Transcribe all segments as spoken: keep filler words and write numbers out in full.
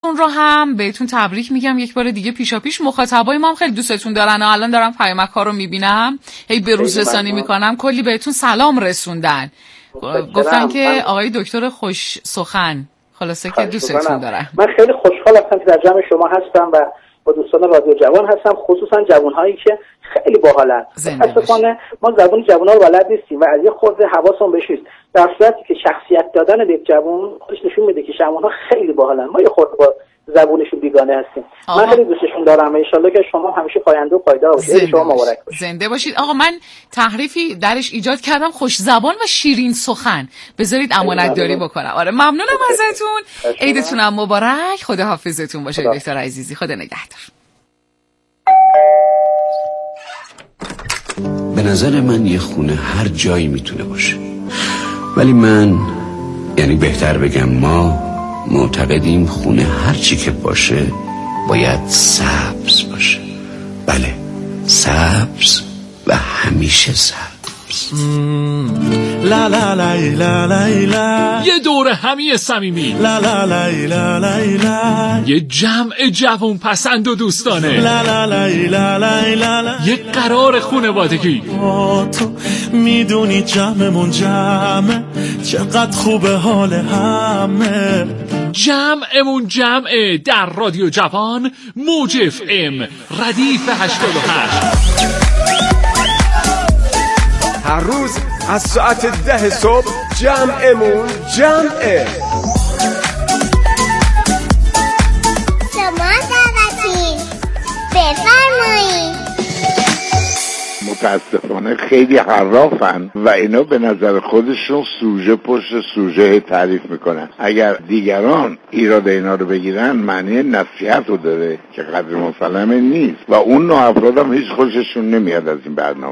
اون رو هم بهتون تبریک میگم یک بار دیگه پیشا پیش. مخاطبای ما هم خیلی دوستتون دارن. الان دارم پیامک ها رو میبینم، هی به روز رسانی میکنم، کلی بهتون سلام رسوندن، گفتن که آقای دکتر خوش سخن، خلاصه که دوستتون دارن. من خیلی خوشحال هستم که در جمع شما هستم و با دوستان رادیو جوان هستم، خصوصا جوانهایی که خیلی باحالن. متاسفانه ما زبون جوونا رو بلد نیستیم و از یه خورده حواسمون بهش نیست، در صورتی که شخصیت دادن به جوون خودش نشون میده که جوانها خیلی باحالن، ما یه خورده با زبونشون بیگانه هستیم. آقا. من خیلی دوستشون دارم و ان شاءالله که شما همیشه پاینده و پایدار باشید. شما مبارک باشید. زنده باشید. آقا من تحریفی درش ایجاد کردم، خوش زبان و شیرین سخن، بذارید امانت داری بکنم. آره ممنونم ازتون. عیدتون هم مبارک. خدا حافظتون باشه دکتر عزیزی. خدا نگهدار. به نظر من یه خونه هر جایی میتونه باشه، ولی من، یعنی بهتر بگم ما، معتقدیم خونه هر چی که باشه باید سبز باشه. بله، سبز و همیشه سبز. لا لا لا لا لا لا. یه دور همی صمیمی. لا لا لا لا لا لا. یه جمع جوان پسند و دوستانه. لا لا لا لا لا لا. یه قرار خانوادگی. تو میدونی جمعمون جمعه، چقدر خوبه حال همه. جمعمون جمعه در رادیو جوان، موج اف ام ردیف هشتاد و هشت. هر روز از ساعت ده صبح جمعمون جمعه. شما دعوتین، بفرمایید. متاسفانه خیلی حرافن و اینا به نظر خودشون سوژه پشت سوژه تعریف میکنن. اگر دیگران ایراد اینا رو بگیرن معنی نصیحت رو داره که قدر مسلمه نیست و اون نوع افراد هم هیچ خوششون نمیاد از این برنامه.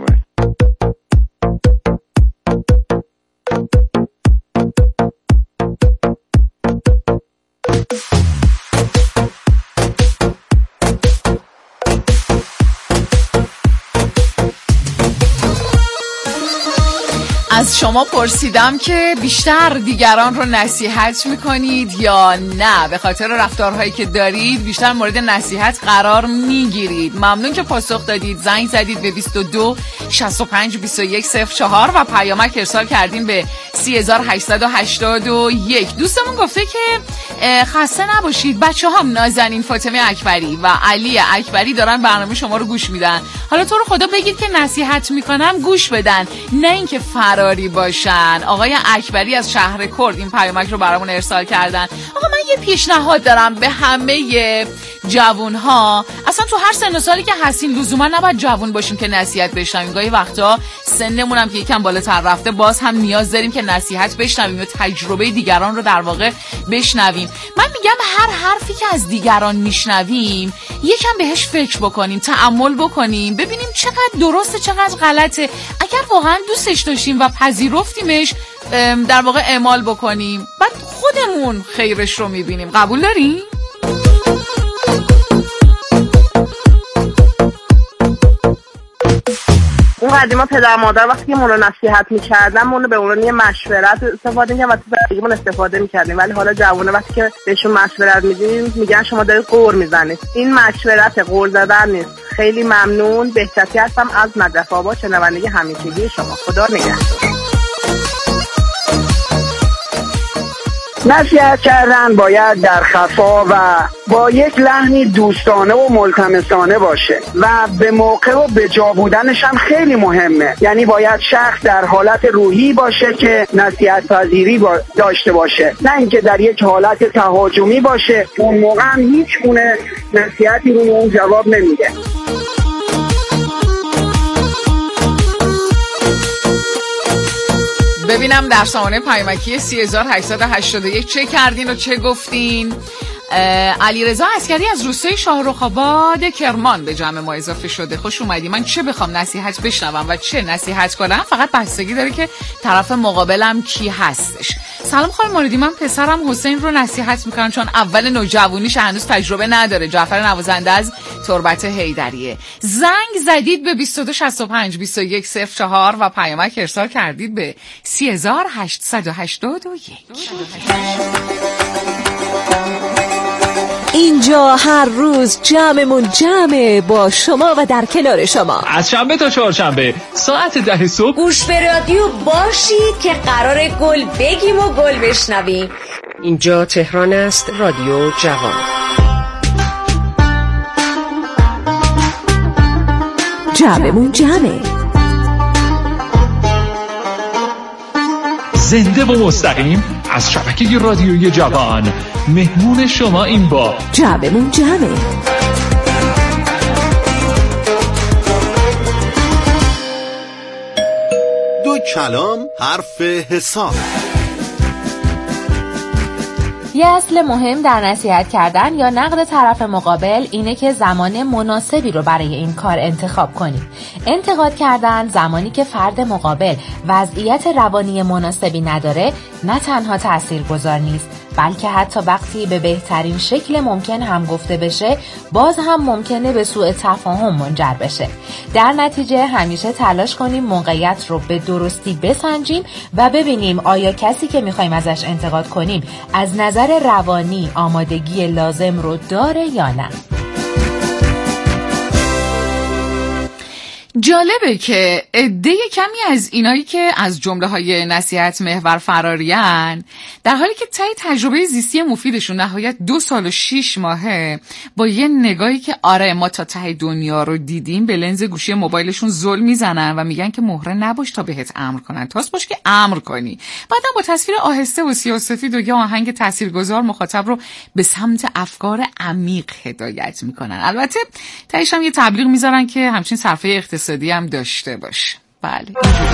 از شما پرسیدم که بیشتر دیگران رو نصیحت میکنید یا نه؟ به خاطر رفتارهایی که دارید بیشتر مورد نصیحت قرار میگیرید؟ ممنون که پاسخ دادید. زنگ زدید به بیست و دو شصت و پنج بیست و یک صفر چهار و پیامک ارسال کردیم به سه هزار و هشتصد و هشتاد و یک. دوستمون گفته که خسته نباشید، بچه هم نازنین فاطمه اکبری و علی اکبری دارن برنامه شما رو گوش میدن. حالا تو رو خدا بگید که نصیحت میکنم گوش بدن، نه اینکه فراری باشن. آقای اکبری از شهر کرد این پیامک رو برامون ارسال کردن. آقا من یه پیشنهاد دارم به همه جوانها، اصلا تو هر سن و سالی که هستین لزوما نباید جوان باشیم که نصیحت بشنویم. گاهی وقتا سنمون هم که یکم بالاتر رفته باز هم نیاز داریم که نصیحت بشنویم و تجربه دیگران رو در واقع بشنویم. من میگم هر حرفی که از دیگران میشنویم یکم بهش فکر بکنیم، تأمل بکنیم، ببینیم چقدر درسته چقدر غلطه. اگر واقعا دوستش داشتیم و پذیرفتیمش در واقع اعمال بکنیم، بعد خودمون خیرش رو میبینیم. قبول داریم؟ اون قدیما پدر مادر وقتی که ما رو نصیحت می‌کردن ما رو به عنوان یه مشورت استفاده می‌کردن و تو زندگیمون استفاده می‌کردیم، ولی حالا جوونا وقتی که بهشون مشورت میدیم میگن شما دارید قور میزنید. این مشورت قور زدن نیست. خیلی ممنون. بهتتی هستم از نجف آباد، شنونده همیشگی شما. خدا نگهدار. نصیحت کردن باید در خفا و با یک لحنی دوستانه و ملتمسانه باشه و به موقع و به جا بودنش هم خیلی مهمه. یعنی باید شخص در حالت روحی باشه که نصیحت پذیری با داشته باشه، نه اینکه در یک حالت تهاجمی باشه. اون موقع هم هیچ گونه نصیحتی رو اون جواب نمیده. ببینم در سامانه پیامکی سه هزار و هشتصد و هشتاد و یک چه کردین و چه گفتین. علیرضا عسکری از روستای شاهرخ آباد کرمان به جمع ما اضافه شده. خوش اومدی. من چه بخوام نصیحت بشنوم و چه نصیحت کنم فقط بستگی داره که طرف مقابلم کی هستش. سلام خانم موردی، من پسرم حسین رو نصیحت میکنم چون اول نوجوانیش هنوز تجربه نداره. جعفر نوازنده از تربت حیدریه. زنگ زدید به بیست و دو شصت و پنج بیست و یک صفر چهار و پیامک ارسال کردید به سه هزار و هشتصد و هشتاد و یک. اینجا هر روز جمعمون جمعه با شما و در کنار شما از شنبه تا چهارشنبه ساعت ده صبح گوش به رادیو باشید که قراره گل بگیم و گل بشنویم. اینجا تهران است، رادیو جوان. جمعمون جمعه، زنده و مستقیم از شبکه رادیوی جوان. مهمون شما این با جمعمون جمعه. دو کلام حرف حساب. یه اصل مهم در نصیحت کردن یا نقد طرف مقابل اینه که زمان مناسبی رو برای این کار انتخاب کنیم. انتقاد کردن زمانی که فرد مقابل وضعیت روانی مناسبی نداره نه تنها تاثیرگذار نیست، بلکه حتی وقتی به بهترین شکل ممکن هم گفته بشه باز هم ممکنه به سوء تفاهم منجر بشه. در نتیجه همیشه تلاش کنیم موقعیت رو به درستی بسنجیم و ببینیم آیا کسی که میخوایم ازش انتقاد کنیم از نظر روانی آمادگی لازم رو داره یا نه. جالبه که عده کمی از اینایی که از جمله های نصیحت محور فرارین، در حالی که طی تجربه زیستی مفیدشون نهایت دو سال و شیش ماهه، با یه نگاهی که آره ما تا ته دنیا رو دیدیم به لنز گوشی موبایلشون زل میزنن و میگن که مهره نباش تا بهت امر کنن، تاس باش که امر کنی. بعدم با تصویر آهسته و سیاه‌وسفید و یه آهنگ تاثیرگذار مخاطب رو به سمت افکار عمیق هدایت میکنن. البته تهش هم یه تبلیغ میذارن که همچین صرفه اقتصادی هم داشته باشه. بله.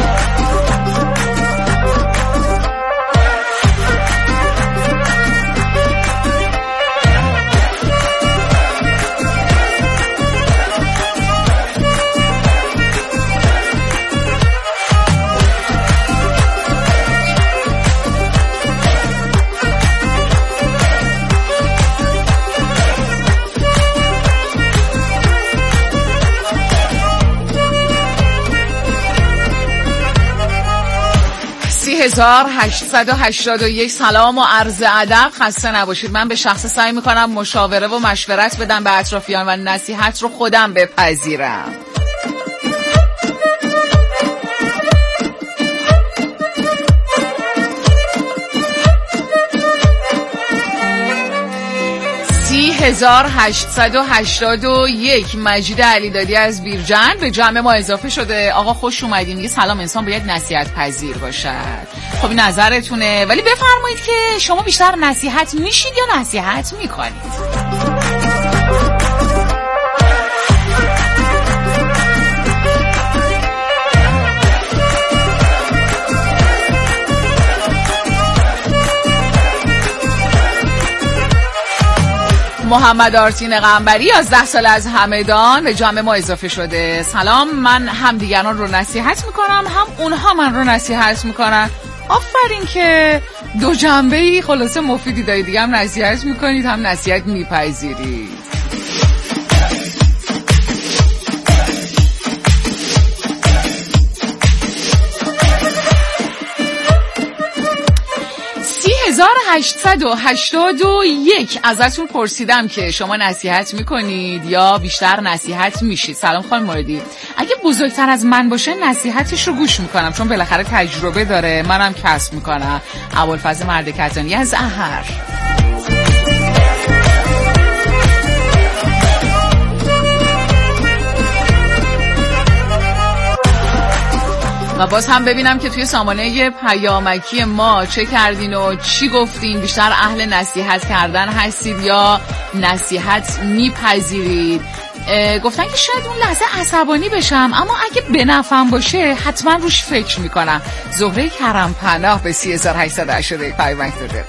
هزار و هشتصد و هشتاد و یک. سلام و عرض ادب، خسته نباشید. من به شخص سعی میکنم مشاوره و مشورت بدم به اطرافیان و نصیحت رو خودم بپذیرم. هزار و هشتصد و هشتاد و یک. مجید علیدادی از بیرجند به جمع ما اضافه شده. آقا خوش اومدین. میگه سلام، انسان باید نصیحت پذیر باشد. خب این نظرتونه، ولی بفرمایید که شما بیشتر نصیحت میشید یا نصیحت میکنید؟ محمد آرتین قنبری از ده سال از همدان به جمع ما اضافه شده. سلام، من هم دیگران رو نصیحت میکنم هم اونها من رو نصیحت میکنن. آفرین که دو جنبه‌ای خلاصه مفیدی دارید، دیگه هم نصیحت میکنید هم نصیحت میپذیرید. هزار و هشتصد و هشتاد و یک. ازتون پرسیدم که شما نصیحت میکنید یا بیشتر نصیحت میشید. سلام خانم موردی. اگه بزرگتر از من باشه نصیحتش رو گوش میکنم، چون بالاخره تجربه داره، منم کسب میکنم. ابوالفضل مرد کتانی از احر. و باز هم ببینم که توی سامانه پیامکی ما چه کردین و چی گفتین. بیشتر اهل نصیحت کردن هستید یا نصیحت میپذیرید؟ گفتن که شاید اون لحظه عصبانی بشم، اما اگه به نفعم باشه حتما روش فکر میکنم. زهره کرم پناه به سی هزار و هشتصد و هشتاد و یک پیامک داده.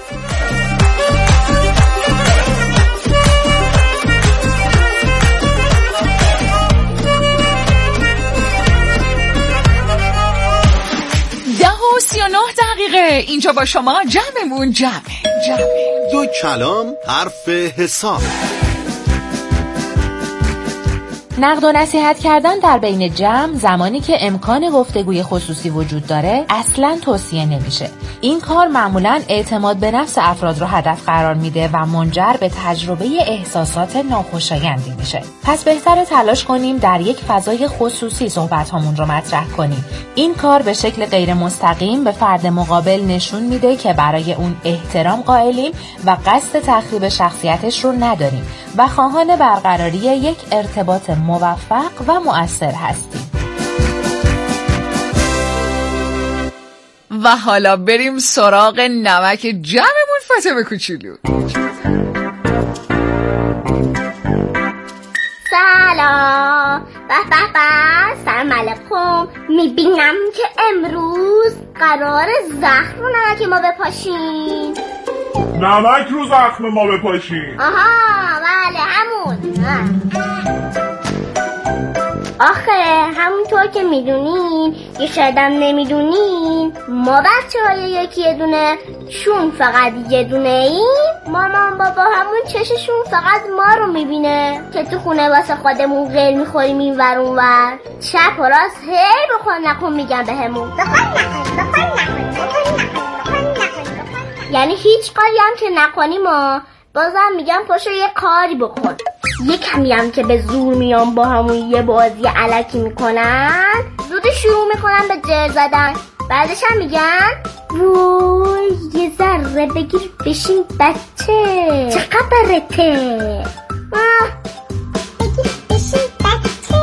سی و نه دقیقه اینجا با شما جمعمون جمعه جمعه. دو کلام حرف حساب. نقد و نصیحت کردن در بین جمع زمانی که امکان گفتگوی خصوصی وجود داره اصلاً توصیه نمیشه. این کار معمولاً اعتماد به نفس افراد رو هدف قرار میده و منجر به تجربه احساسات ناخوشایندی میشه. پس بهتره تلاش کنیم در یک فضای خصوصی صحبت هامون رو مطرح کنیم. این کار به شکل غیر مستقیم به فرد مقابل نشون میده که برای اون احترام قائلیم و قصد تخریب شخصیتش رو نداریم و خواهان برقراری یک ارتباط موفق و مؤثر هستیم. و حالا بریم سراغ نمک جمعمون فاطمه کوچولو. سلام به به به سلام علیکم. میبینم که امروز قرار زخم رو نمک ما بپاشین. نمک رو زخم ما بپاشین؟ آها بله همون. آخه همونطور که میدونین یه شایدم نمیدونین ما بچه های یکی یه دونه شون فقط یه دونه ایم. مامان بابا همون چششون فقط ما رو میبینه که تو خونه واسه خودمون غیر میخوریم این ور اون ور. چپ و راست هی بخون نکن میگن به همون یعنی هیچ کاری هم که نکنیم ما بازم میگم پاشو یه کاری بکن. یه کمی هم که به زور میام با همون یه بازی علکی میکنن زود شروع میکنن به جر زدن. بعدش هم میگن وای یه ذره بگیر بشین بچه چه خبرته. بگیر بشین بچه.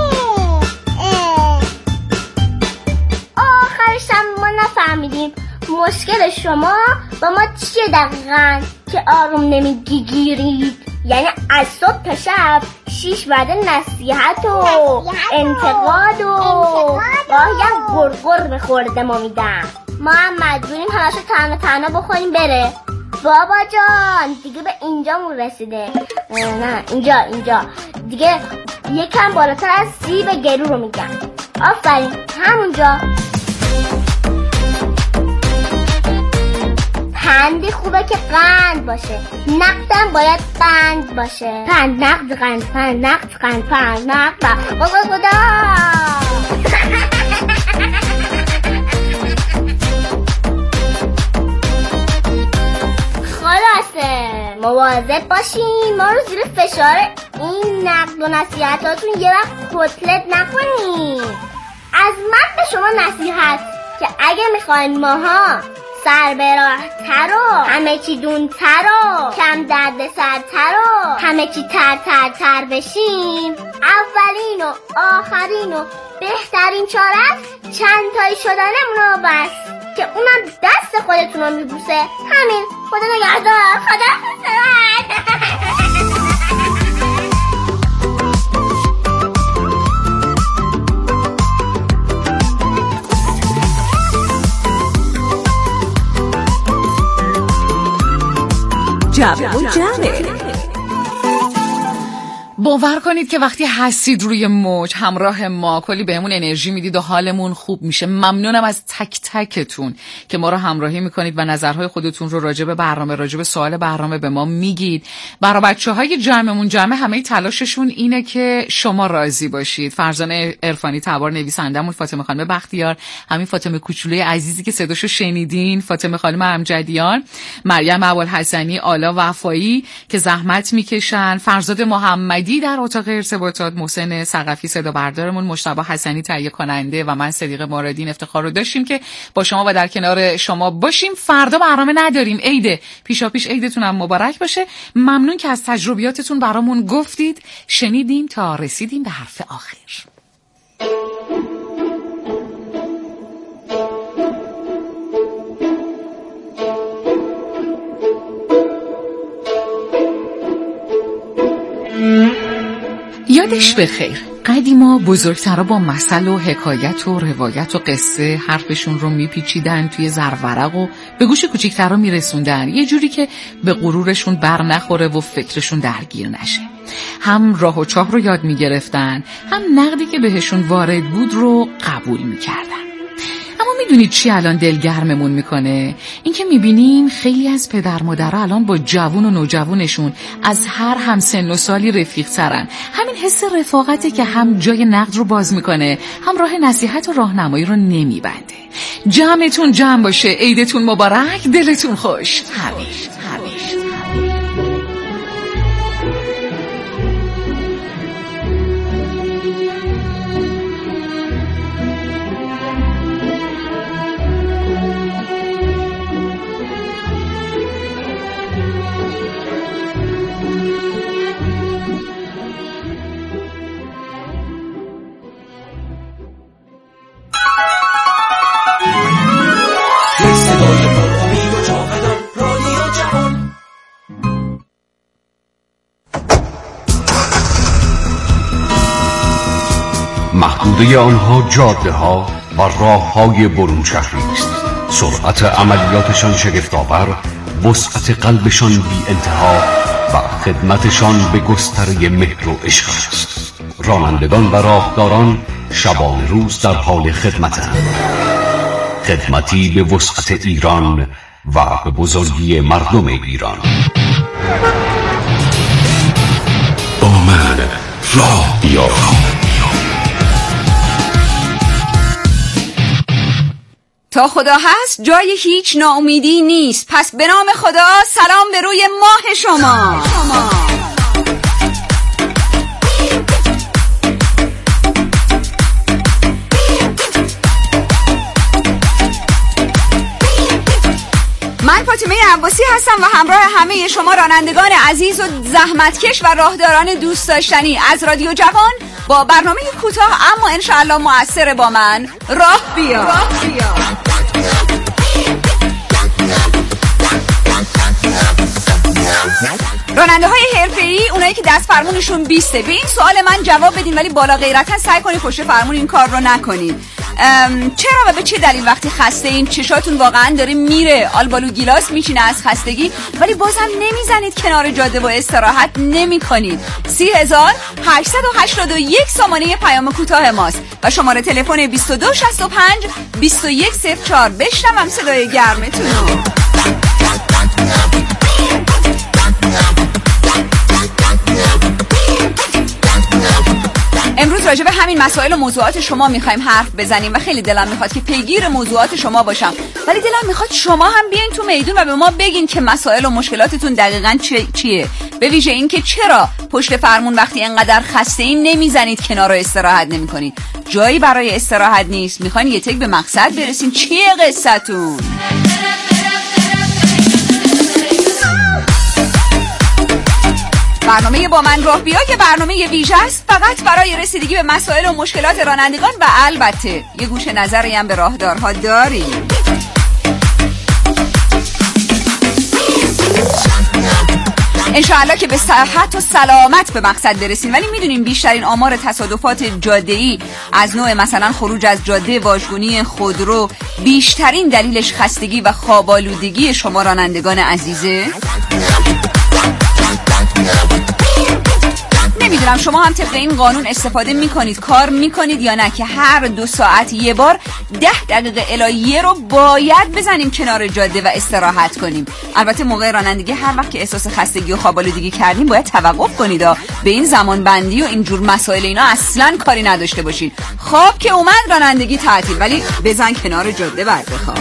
آخرش هم ما نفهمیدیم مشکل شما با ما چیه دقیقا که آروم نمیگیرید. یعنی از صبح تا شب شیش وعده نصیحت و انتقاد و گاهی هم گرگر به خورده ما میدن. ما هم مجبوریم همشو تنها تنها بخوریم بره. بابا جان دیگه به اینجامون رسیده. نه اینجا اینجا دیگه یکم بالاتر از سیب گلو رو میگن. آفرین همونجا. پندی خوبه که قند باشه، نقدم باید قند باشه. پند نقد قند پند نقد قند پند نقد بابا خدا. خلاصه مواظب باشین ما رو زیر فشار این نقد و نصیحتاتون یه وقت کتلت نکنین. از من به شما نصیحت که اگه میخواین ماها سر به راه تر و همه چی دون تر و کم درد سر تر و همه چی تر تر تر بشیم، اولین و آخرین و بهترین چاره چند تایی شدنمون رو بس که اونم دست خودتون رو میبوسه. همین. خدا نگهدار. خدا حافظ. جمع جمع. باور کنید که وقتی هستید روی موج همراه ما کلی بهمون انرژی میدید و حالمون خوب میشه. ممنونم از تک تکتون که ما رو همراهی میکنید و نظرهای خودتون رو راجع به برنامه راجع به سوال برنامه به ما میگید. برای بچه‌های جمعمون جمع همه تلاششون اینه که شما راضی باشید. فرزانه عرفانی تبار نویسندمون، فاطمه خانم بختیار، همین فاطمه کوچولوی عزیزی که صداشو شنیدین، فاطمه خانم امجدیان، مریم ابوالحسنی، آلا وفایی که زحمت میکشن، فرزاد محمدی در اتاق ارتباطات، محسن ثقفی صدا بردارمون، مجتبی حسنی تهیه کننده و من صدیق مرادین افتخار رو داشتیم که با شما و در کنار شما باشیم. فردا برنامه نداریم، عیده، پیشا پیش عیدتون هم مبارک باشه. ممنون که از تجربیاتتون برامون گفتید، شنیدیم تا رسیدیم به حرف آخر. یادش بخیر، قدیما بزرگترها با مثل و حکایت و روایت و قصه حرفشون رو میپیچیدن توی زرورق و به گوش کوچیکترها میرسوندن، یه جوری که به غرورشون بر نخوره و فکرشون درگیر نشه. هم راه و چاه رو یاد میگرفتن، هم نقدی که بهشون وارد بود رو قبول میکردن. اما میدونید چی الان دلگرممون میکنه؟ اینکه میبینیم خیلی از پدر مادرها الان با جوون و نوجوانشون از هر هم سن و سالی رفیق ترن. همین حس رفاقتی که هم جای نقد رو باز میکنه، هم راه نصیحت و راهنمایی رو نمیبنده. جمعتون جمع باشه، عیدتون مبارک، دلتون خوش. همین همین محدوده آنها جاده ها و راه های برون شهری است. سرعت عملیاتشان شگفت‌آور، وسعت قلبشان بی انتها و خدمتشان به گستره مهر و عشق است. رانندگان و راهداران شبان روز در حال خدمتند. خدمتی به وسعت ایران و به بزرگی مردم ایران. با من راه بیار. تا خدا هست جای هیچ ناامیدی نیست. پس به نام خدا سلام به روی ماه شما. من فاطمه عباسی هستم و همراه همه شما رانندگان عزیز و زحمتکش و راهداران دوست داشتنی از رادیو جوان با برنامه کوتاه اما انشاءالله مؤثر با من راه بیا. راه بیا. راننده های حرفه‌ای، اونایی که دست فرمونشون بیسته، به این سوال من جواب بدین ولی بالا غیرتا سعی کنید پشت فرمون این کار رو نکنید. چرا و به چه دلیل وقتی خسته این چشاتون واقعا داره میره، آلبالو گیلاس میچینه از خستگی، ولی بازم نمیزنید کنار جاده و استراحت نمی کنید؟ سی هزار هشتصد و هشتاد و یک سامانه پیام کوتاه ماست و شماره تلفن بیست و دو شصت و پنج بیست و یک صفر چهار. بشنوم صدای گرمتون رو. امروز راجع به همین مسائل و موضوعات شما میخوایم حرف بزنیم و خیلی دلم میخواد که پیگیر موضوعات شما باشم، ولی دلم میخواد شما هم بیاین تو میدون و به ما بگین که مسائل و مشکلاتتون دقیقاً چیه. به ویژه این که چرا پشت فرمون وقتی انقدر خسته این نمیزنید کنار رو استراحت نمیکنید؟ جایی برای استراحت نیست؟ میخواین یه تک به مقصد برسین؟ چیه قصتون؟ برنامه با من راه بیا که برنامه ویژه است فقط برای رسیدگی به مسائل و مشکلات رانندگان و البته یه گوش نظری هم به راهدارها داریم. انشاءالله که به صحت و سلامت به مقصد برسیم، ولی میدونیم بیشترین آمار تصادفات جاده‌ای از نوع مثلا خروج از جاده، واژگونی خودرو، بیشترین دلیلش خستگی و خواب‌آلودگی شما رانندگان عزیزه. نمیدونم شما هم طبق این قانون استفاده میکنید، کار میکنید یا نه که هر دو ساعت یه بار ده دقیقه الی یه رو باید بزنیم کنار جاده و استراحت کنیم. البته موقع رانندگی هر وقت که احساس خستگی و خواب‌آلودگی کردیم باید توقف کنید و به این زمان بندی و اینجور مسائل اینا اصلا کاری نداشته باشید. خواب که اومد رانندگی تعطیل، ولی بزن کنار جاده بعد بخواب.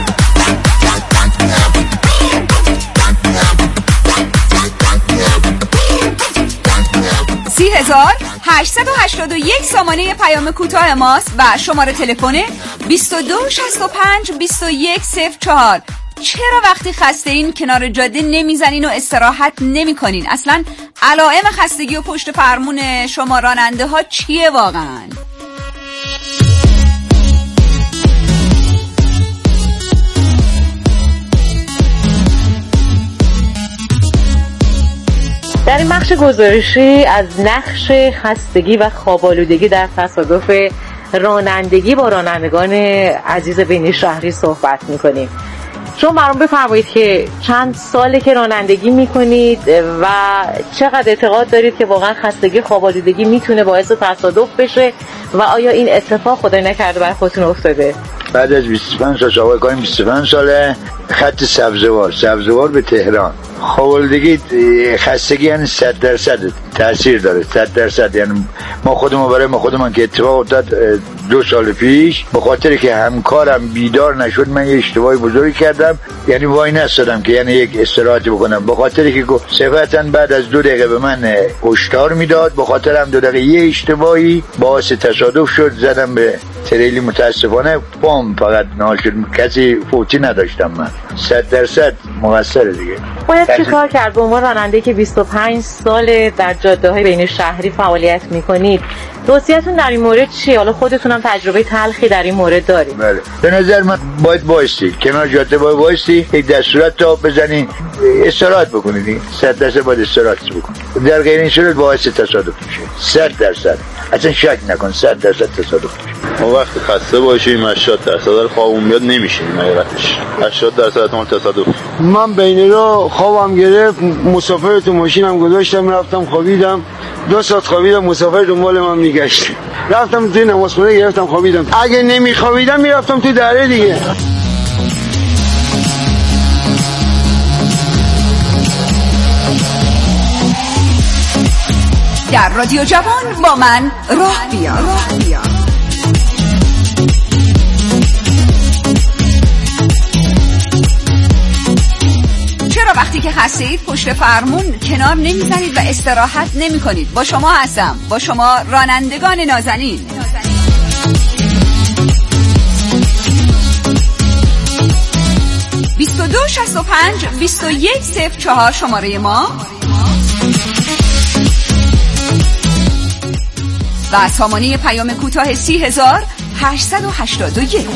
سی هزار هشتصد و هشتاد و یک سامانه پیام کوتاه ماست و شماره تلفن بیست و دو شصت و پنج بیست و یک صفر چهار. چرا وقتی خسته این کنار جاده نمیزنین و استراحت نمی کنین؟ اصلا علائم خستگی و پشت فرمون شما راننده ها چیه واقعا؟ در این بخش گزارشی از نقش خستگی و خواب‌آلودگی در تصادف رانندگی با رانندگان عزیز بین شهری صحبت می‌کنیم. شما برام بفرمایید که چند ساله که رانندگی می‌کنید و چقدر اعتقاد دارید که واقعا خستگی خواب‌آلودگی میتونه باعث تصادف بشه و آیا این اتفاق خدای نکرده برای خودتون افتاده؟ بعد از بیست و پنج سال سابقه کاریم بیست و پنج ساله. خط سبزوار سبزوار به تهران. خوابالودگی خستگی یعنی صد درصد تاثیر داره، صد درصد. یعنی ما خودمون برای ما خودمون که اتفاق افتاد دو سال پیش به خاطر که همکارم بیدار نشد من یه اشتباهی بزرگی کردم، یعنی وای نستادم که یعنی یک استراحتی بکنم، به خاطر که صفتاً بعد از دو دقیقه به من هشدار میداد، به خاطر هم دو دقیقه یه اشتباهی باعث تصادف شد، زدم به تریلی. متاسفانه پام فقط نال شد، کسی فوتی نداشتم. من صد درصد مقصر دیگه. باید چی کار کرد به عنوان راننده که بیست و پنج سال در جاده‌های بین شهری فعالیت میکنید؟ توصیه‌تون در این مورد چیه؟ حالا خودتون هم تجربه تلخی در این مورد دارید. بله. به نظر من باید بایستی کنار جاده، باید بایستی یک دستورات تا بزنین استراحت بکنید. صد درصد باید استراحت بکنید. در غیر این صورت باعث تصادف میشه. صد درصد. اصلا شک نکن، صد درصد تصادف میشه. ما وقتی خسته باشیم هشتاد درصد خوابمون میاد نمیشیم حقیقتش. هشتاد درصد احتمال تصادف. من بین رو خوابم گرفت، مسافر تو ماشینم گذاشتم رفتم خوابیدم. دو ساعت خوابیدم، مسافر دنبال من میگشت. رفتم توی نمازخونه گرفتم خوابیدم. اگه نمیخوابیدم میرفتم تو دره دیگه. در رادیو جوان با من راه بیا. چرا وقتی که خسته اید پشت فرمون کنار نمیزنید و استراحت نمی کنید؟ با شما هستم، با شما رانندگان نازنین. بیست و دو شصت و پنج بیست و یک صفر چهار شماره ما و سامانه پیام کوتاه سی هزار هشتصد و هشتاد و یک.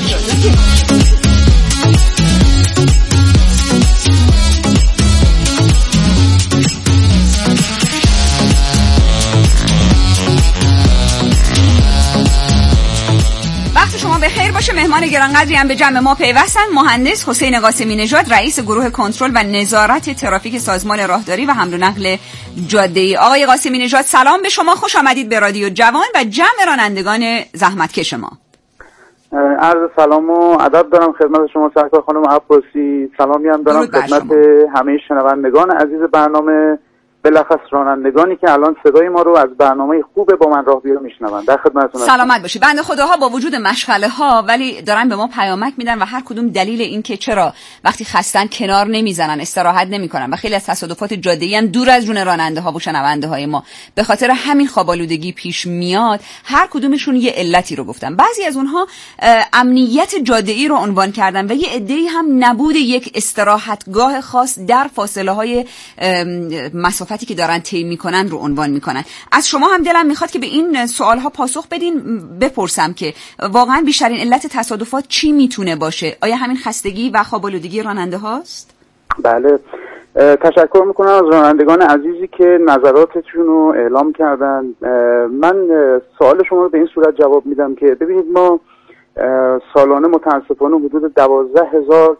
وقت شما به خیر باشه. مهمان گرانقدری هم به جمع ما پیوستن. مهندس حسین قاسمی نژاد، رئیس گروه کنترل و نظارت ترافیک سازمان راهداری و حمل و نقل جاده‌ای. آقای قاسمی نژاد سلام به شما، خوش آمدید به رادیو جوان و جمع رانندگان زحمتکش ما. عرض سلام و ادب دارم خدمت شما سرکار خانم عباسی. سلامی هم دارم خدمت همه شنوندگان عزیز برنامه، بلخص رانندگانی که الان صدای ما رو از برنامه خوبه با من راه بیا میشنون. در خدمتتون هستم. سلامت باشی. بنده خداها با وجود مشغله ها ولی دارن به ما پیامک میدن و هر کدوم دلیل این که چرا وقتی خستن کنار نمیزنن، استراحت نمیکنن و خیلی از تصادفات جاده‌ای هم دور از جون راننده ها و شنونده های ما به خاطر همین خوابالودگی پیش میاد. هر کدومشون یه علتی رو گفتن. بعضی از اونها امنیت جاده‌ای رو عنوان کردن و یه عده‌ای هم نبود یک استراحتگاه خاص در فاصله های مسافت که دارن طی میکنن رو عنوان میکنن. از شما هم دلم میخواد که به این سوال ها پاسخ بدین. بپرسم که واقعا بیشترین علت تصادفات چی میتونه باشه؟ آیا همین خستگی و خوابالودگی راننده هاست؟ بله، تشکر میکنم از رانندگان عزیزی که نظراتشون رو اعلام کردن. من سوال شما رو به این صورت جواب میدم که ببینید ما سالانه متاسفانه حدود دوازده هزار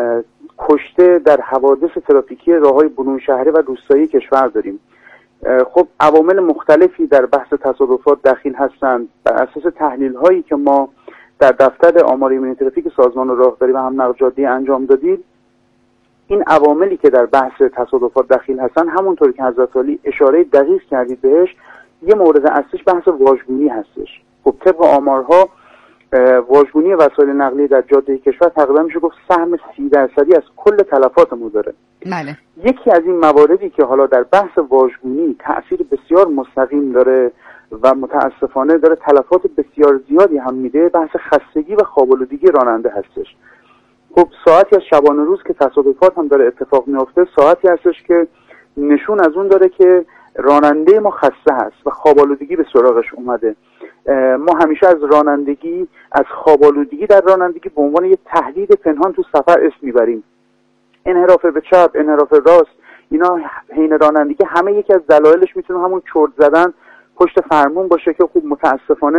کشته در حوادث ترافیکی راههای برون شهری و روستایی کشور داریم. خب عوامل مختلفی در بحث تصادفات دخیل هستند. بر اساس تحلیل هایی که ما در دفتر آمار ایمنی ترافیک سازمان راهداری و حمل و نقل جاده‌ای انجام دادیم، این عواملی که در بحث تصادفات دخیل هستند همونطور که حضرت علی اشاره دقیق کردید بهش، یه مورد اصلیش بحث واژگونی هستش. خب طبق آمارها واژگونی وسایل نقلیه در جاده کشور تقریبا میشه گفت سهم سی درصدی از کل تلفات ما داره. بله. یکی از این مواردی که حالا در بحث واژگونی تأثیر بسیار مستقیم داره و متاسفانه داره تلفات بسیار زیادی هم میده، بحث خستگی و خوابالودگی راننده هستش. خب ساعتی از شبانه روز که تصادفات هم داره اتفاق میفته، ساعتی هستش که نشون از اون داره که راننده ما خسته هست و خوابالودگی به سراغش اومده. ما همیشه از رانندگی، از خوابالودگی در رانندگی به عنوان یه تهدید پنهان تو سفر اسم میبریم. انحراف به چپ، انحراف راست، اینا حین رانندگی همه یکی از دلایلش میتونه همون چرت زدن پشت فرمون باشه که خوب متاسفانه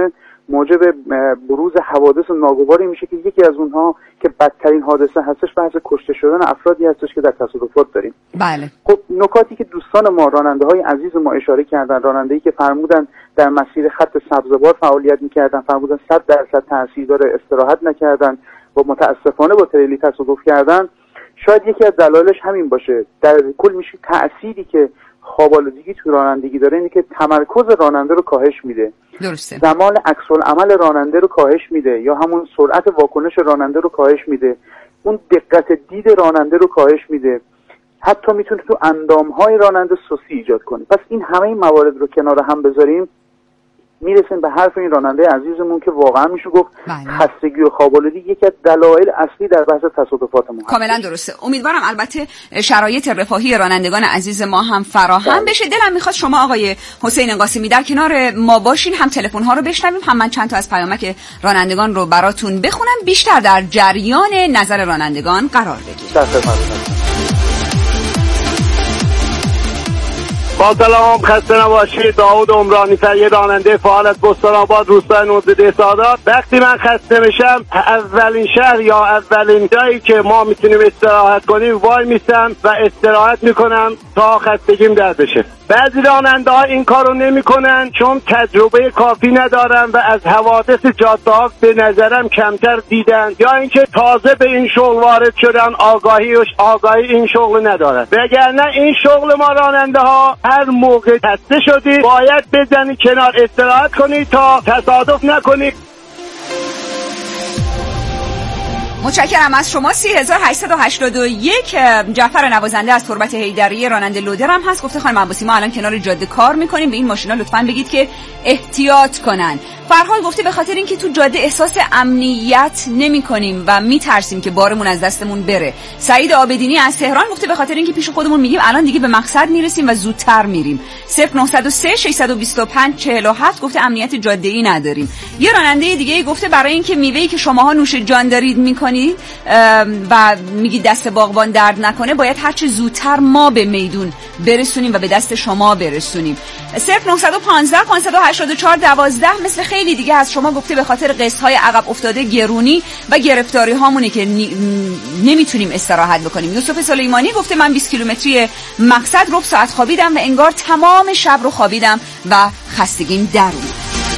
موجب بروز حوادث ناگواری میشه که یکی از اونها که بدترین حادثه هستش بحث کشته شدن افرادی هستش که در تصادفات داریم. بله. خب نکاتی که دوستان ما راننده های عزیز ما اشاره کردن، راننده‌ای که فرمودن در مسیر خط سبزوار فعالیت میکردن، فرمودن صد درصد تاثیر داره، استراحت نکردن و متاسفانه با تریلی تصادف کردن، شاید یکی از دلایلش همین باشه. در کل میشه تأثیری که خواب‌آلودگی تو رانندگی داره اینه که تمرکز راننده رو کاهش میده. درسته. زمان عکس‌العمل راننده رو کاهش میده یا همون سرعت واکنش راننده رو کاهش میده. اون دقت دید راننده رو کاهش میده. حتی میتونه تو اندام‌های راننده سستی ایجاد کنه. پس این همه این موارد رو کنار هم بذاریم میرسیم به حرف این راننده عزیزمون که واقعا میشه گفت خستگی و خواب‌آلودگی یکی از دلایل اصلی در بحث تصادفات ما. کاملا درسته. امیدوارم البته شرایط رفاهی رانندگان عزیز ما هم فراهم بشه. دلم میخواد شما آقای حسین قاسمی در کنار ما باشین، هم تلفن ها رو بشنویم، هم من چند تا از پیامک رانندگان رو براتون بخونم، بیشتر در جریان نظر رانندگان قرار بگیریم. با سلام، خسته نباشید. داوود عمرانی سر، یه راننده فعال از بستان آباد، روستای نوزده سادات. وقتی من خسته میشم اولین شهر یا اولین جایی که ما میتونیم استراحت کنیم وای میستم و استراحت میکنم تا خستگیم در بشه. بعضی راننده ها این کارو نمیکنن چون تجربه کافی ندارن و از حوادث جاده ها به نظرم کمتر دیدن، یا اینکه تازه به این شغل وارد شدن، آگاهی و آگاهی این شغل ندارن. وگرنه این شغل ما راننده ها هر موقع خسته شدی باید بزنی کنار، استراحت کنی تا تصادف نکنی. متشکرم از شما. سه هزار و هشتصد و هشتاد و یک جعفر نوازنده از تربت حیدریه راننده لودر هم هست. گفته خانم عباسی ما الان کنار جاده کار میکنیم، به این ماشینا لطفاً بگید که احتیاط کنن. فرهاد گفته به خاطر اینکه تو جاده احساس امنیت نمی‌کنیم و میترسیم که بارمون از دستمون بره. سعید آبدینی از تهران گفته به خاطر اینکه پیش خودمون میگیم الان دیگه به مقصد میرسیم و زودتر میریم. صفر نه صفر سه شش دو پنج چهل و هفت گفته امنیت جاده‌ای نداریم. یه راننده دیگه گفته برای اینکه میوه‌ای که شماها نوش جان دارید میکنید و میگید دست باغبان درد نکنه، باید هرچه زودتر ما به میدون برسونیم و به دست شما برسونیم. صفر نه یک پنج پنج هشت چهار دوازده مثل خیلی دیگه از شما گفته به خاطر قسط‌های عقب افتاده، گرونی و گرفتاری هامونه که نمیتونیم استراحت بکنیم. یوسف سلیمانی گفته من بیست کیلومتری مقصد ربع ساعت خوابیدم و انگار تمام شب رو خوابیدم و خستگیم در اومد.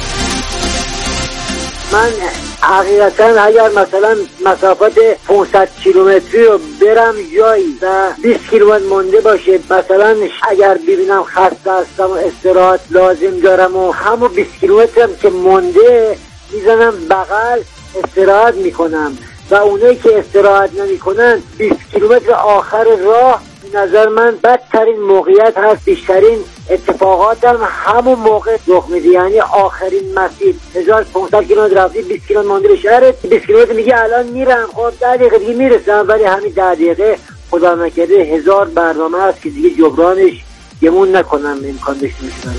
من حقیقتا اگر مثلا مسافت پانصد کیلومتری رو برم جایی و بیست کیلومتر مونده باشه، مثلا اگر ببینم خسته هستم و استراحت لازم دارم و همون بیست کیلومترم که مونده میزنم بغل استراحت میکنم و اونایی که استراحت نمیکنن بیست کیلومتر آخر راه به نظر من بدترین موقعیت هست. بیشترین اتفاقات هم همون موقع رخ میده، یعنی آخرین مسیر هزار و پانصد کیلومتر رفتی، بیست کیلومتر مونده به شهرت، بیست کیلومتر میگه الان میرم، خب ده دقیقه دیگه میرسم، ولی همین ده دقیقه خدا نکرده هزار برنامه هست که دیگه جبرانش گمون نکنم امکان داشته باشه.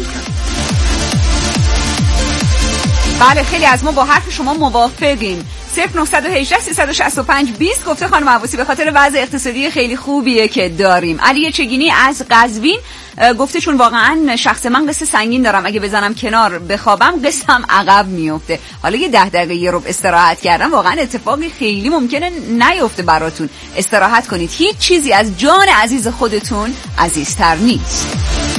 بله خیلی از ما با حرف شما موافقیم. صفر نه یک هشت سه شش پنج بیست گفته خانم عباسی به خاطر وضع اقتصادی خیلی خوبیه که داریم. علی چگینی از قزوین گفته چون واقعا شخص من قصه سنگین دارم، اگه بزنم کنار بخوابم قصم عقب میفته. حالا یه ده دقیقه یه ربع استراحت کردم واقعا اتفاقی خیلی ممکنه نیفته براتون. استراحت کنید، هیچ چیزی از جان عزیز خودتون عزیزتر نیست.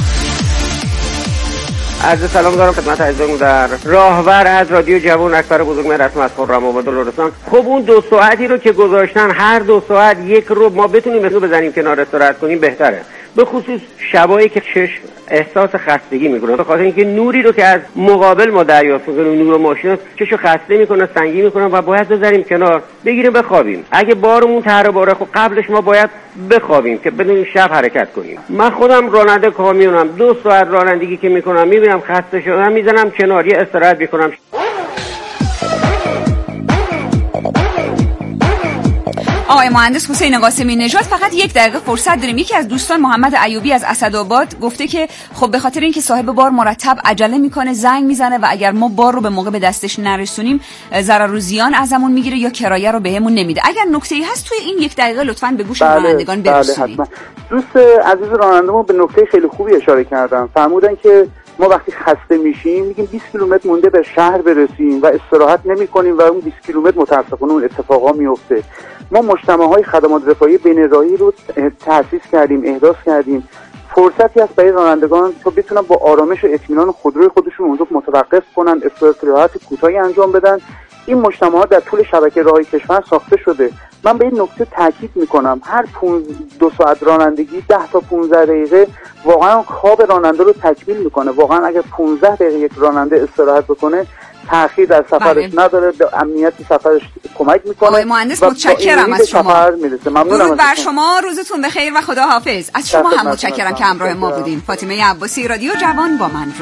عرض سلام دارم خدمت عزیزان در راهور از رادیو جوان اکبر بزرگ من رسم از خرم آباد لرستان. خب اون دو ساعتی رو که گذاشتن هر دو ساعت یک رو ما بتونیم رو بزنیم کنار استراحت کنیم بهتره، به خصوص شبایی که چشم احساس خستگی میکنه، به خاطر اینکه نوری رو که از مقابل ما دریافت میکنیم، نور ماشین چشو خسته میکنه، سنگین میکنه و باید بذاریم کنار بگیریم بخوابیم. اگه بارمون تره باره خب قبلش ما باید بخوابیم که بدونیم شب حرکت کنیم. من خودم راننده کامیونم، دو ساعت رانندگی که میکنم میبینم خسته شدم میزنم کنار یه استراحت میکنم. آقای مهندس حسین قاسمی نژاد فقط یک دقیقه فرصت داریم. یکی از دوستان محمد ایوبی از اسدآباد گفته که خب به خاطر اینکه صاحب بار مرتب عجله میکنه زنگ میزنه و اگر ما بار رو به موقع به دستش نرسونیم ضرر و زیان ازمون میگیره یا کرایه رو بهمون نمیده. اگر نکته‌ای هست توی این یک دقیقه لطفاً به گوش بله، رانندگان برسونید. بله، دوست عزیز راننده‌مون به نکته خیلی خوبی اشاره کردن. فرمودن که ما وقتی خسته میشیم میگیم بیست کیلومتر مونده به شهر برسیم و استراحت نمی‌کنیم و اون بیست کیلومتر متأسفانه اون اتفاقا میفته. ما مجتمع‌های خدمات رفاهی بین‌راهی رو تأسیس کردیم، احداث کردیم. فرصتی هست برای رانندگان تا بتونن با آرامش و اطمینان خودروی خودشون اونجا متوقف کنن، استراحت کوتاهی انجام بدن. این مجتمعات در طول شبکه راهی کشور ساخته شده. من به این نکته تاکید میکنم، هر دو ساعت رانندگی ده تا پانزده دقیقه واقعا خواب راننده رو تکمیل میکنه. واقعا اگر پانزده دقیقه یک راننده استراحت بکنه تأخیر در سفرش بله. نداره، به امنیت سفرش کمک میکنه. آقای مهندس متشکرم از شما. درود بر شما، روزتون بخیر و خدا حافظ. از شما هم متشکرم که همراه ما بودیم. فاطمه عباسی، رادیو جوان با من.